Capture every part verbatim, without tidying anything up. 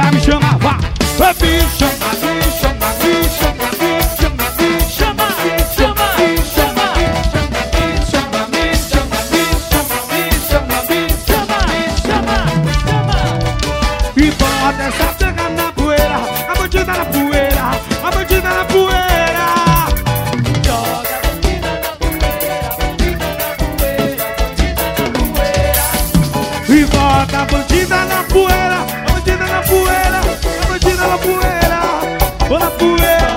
Ela me chama, vá. Me chama, me chama, me chama, me chama, me chama, me chama, me chama, me chama, me chama, me chama, me chama, me chama, me chama. E bota essa pega na poeira, a bandida na poeira, a bandida na poeira. Joga a bandida na poeira, bandida na poeira, bandida na poeira. E bota a bandida na poeira, a bandida na poeira, a bandida na poeira, ou na poeira.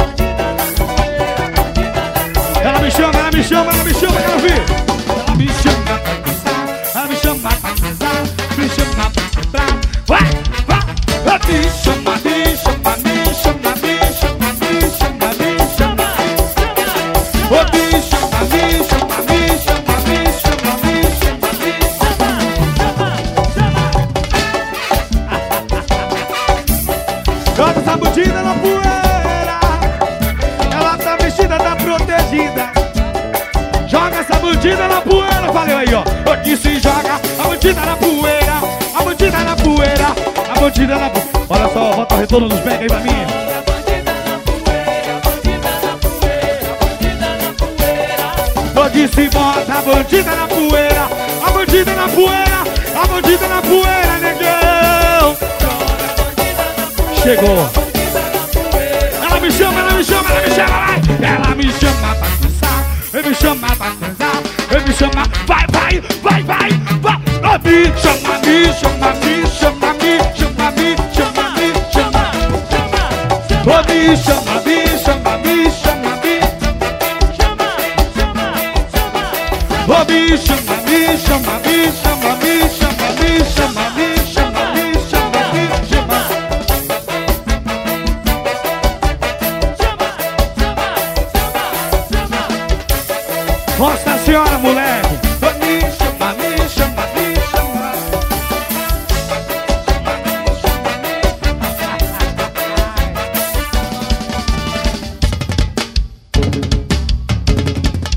Ela me chama, ela me chama, ela me chama, quero ver. Ela me chama pra dançar, ela me chama pra dançar, me chama pra quebrar. Vai, vai, me chama, me chama, me chama, me chama, me chama, me chama, oh, me chama, me chama, me chama, me chama, me chama, me chama, joga essa bandida na poeira. Ela tá vestida, tá protegida. Joga essa bandida na poeira. Valeu aí, ó. Eu disse joga a bandida na poeira. A bandida na poeira. A bandida na poeira. Olha só, bota o retorno dos bags aí pra mim. Eu disse bota a bandida na poeira. A bandida na poeira. A bandida na poeira, negão. Chegou. Ela me chama, ela me chama, ela me chama, vai. Ela me chama pra dançar, ele me chama pra dançar, ele me chama, vai, vai, vai, vai, vai. Me chama, me chama, me chama, me chama, me chama, me chama. Oh, me chama, me chama, me chama, me chama. Oh, me chama, me chama, me chama, me chama, me chama, me chama, me chama, me chama. Nossa Senhora, moleque!